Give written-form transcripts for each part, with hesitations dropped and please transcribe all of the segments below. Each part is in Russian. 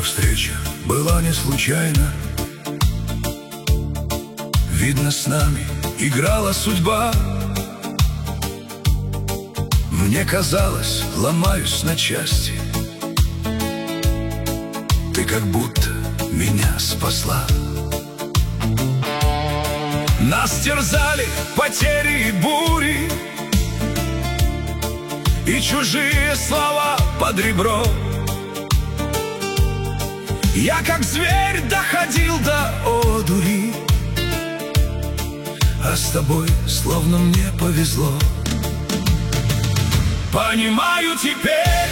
встреча была не случайна. Видно, с нами играла судьба. Мне казалось, ломаюсь на части. Ты как будто меня спасла. Нас терзали потери и бури, и чужие слова под ребро. Я как зверь доходил до одури, а с тобой словно мне повезло. Понимаю теперь,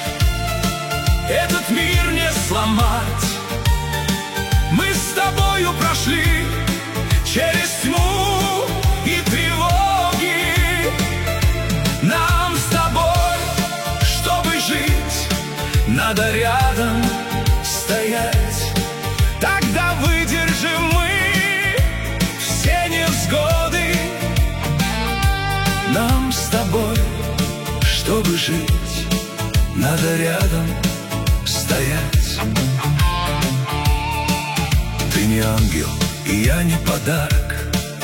этот мир не сломать. Мы с тобою прошли через тьму и тревоги. Нам с тобой, чтобы жить, надо рядом стоять. Тогда выдержим мы все невзгоды. Нам с тобой, чтобы жить, надо рядом стоять. Ты не ангел, и я не подарок,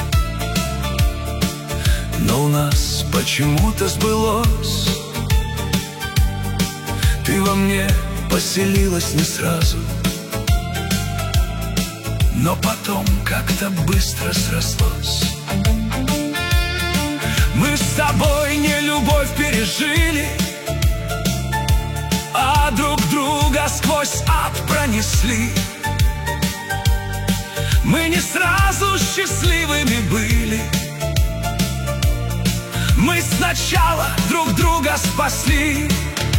но у нас почему-то сбылось. Ты во мне поселилась не сразу, но потом как-то быстро срослось. Мы с тобой не любовь пережили, а друг друга сквозь ад пронесли. Мы не сразу счастливыми были. Мы сначала друг друга спасли.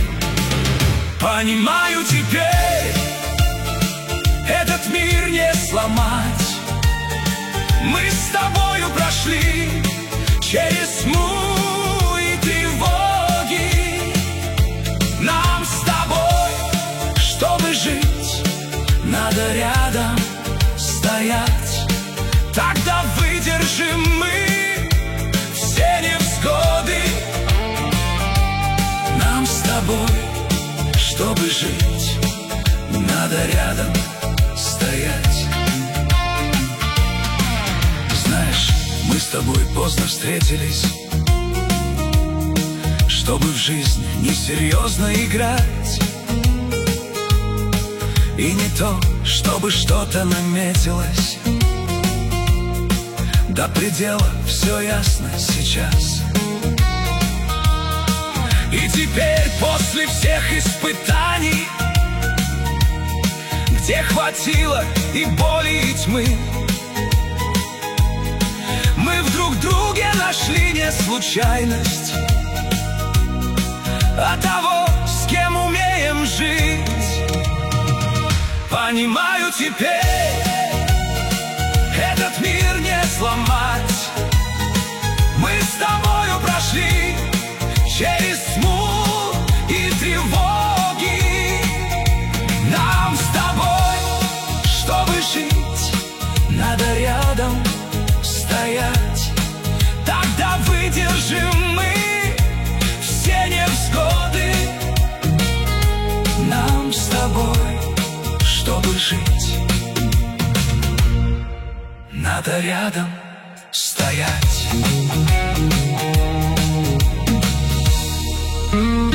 Понимаю теперь, этот мир не сломать. Мы с тобою прошли через тьму и тревоги. Нам с тобой, чтобы жить, надо рядом стоять. Тогда выдержим мы все невзгоды. Нам с тобой, чтобы жить, надо рядом стоять. Знаешь, мы с тобой поздно встретились, чтобы в жизнь несерьезно играть. И не то, чтобы что-то наметилось. До предела все ясно сейчас. И теперь после всех испытаний, где хватило и боли, и тьмы, мы в друг друге нашли не случайность, а того, с кем умеем жить. Понимаю теперь, этот мир не сломать. Мы с тобою прошли через тьму и тревоги. Нам с тобой, чтобы жить, надо рядом стоять. Тогда выдержим мы все невзгоды. Нам с тобой, чтобы жить, надо рядом стоять.